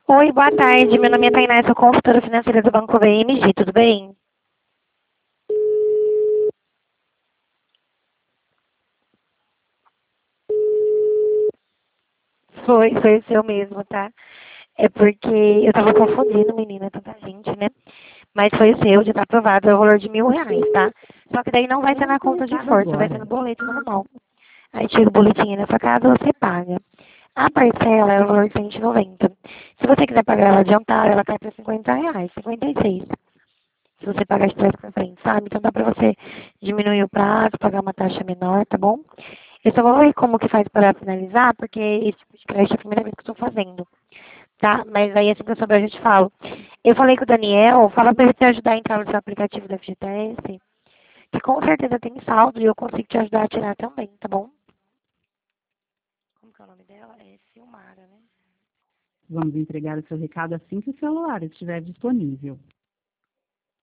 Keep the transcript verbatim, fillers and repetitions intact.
Oi, boa tarde. Meu nome é Tainá, sou consultora financeira do Banco B M G, tudo bem? Foi, foi o seu mesmo, tá? É porque eu tava confundindo, menina, tanta gente, né? Mas foi o seu, já tá aprovado, é o valor de mil reais, tá? Só que daí não vai ser Será na conta de conectado força, vai ser no agora. boleto normal. Aí chega o boletim aí na sua casa, você paga. A parcela é o valor de cento e noventa. Se você quiser pagar ela adiantada, ela cai para cinquenta reais, cinquenta e seis. Se você pagar de trás para frente, sabe? Então dá para você diminuir o prazo, pagar uma taxa menor, tá bom? Eu só vou ver como que faz para finalizar, porque esse tipo de crédito é a primeira vez que eu estou fazendo, tá? Mas aí assim que eu souber eu já te falo. Eu falei com o Daniel, fala para ele te ajudar a entrar no seu aplicativo da F G T S, que com certeza tem saldo e eu consigo te ajudar a tirar também, tá bom? Como que é o nome dela? É Silmara, né? Vamos entregar o seu recado assim que o celular estiver disponível.